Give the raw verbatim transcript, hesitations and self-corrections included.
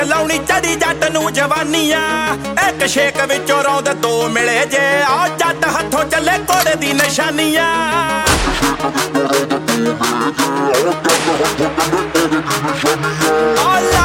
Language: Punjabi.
ਲਾਉਣੀ ਚੜੀ ਜੱਟ ਨੂੰ ਜਵਾਨੀਆਂ ਇੱਕ ਛੇਕ ਵਿੱਚੋਂ ਰੌਂਦ ਦੋ ਮਿਲੇ ਜੇ ਆ ਜੱਟ ਹੱਥੋਂ ਚੱਲੇ ਘੋੜੇ ਦੀ ਨਿਸ਼ਾਨੀਆਂ ਆ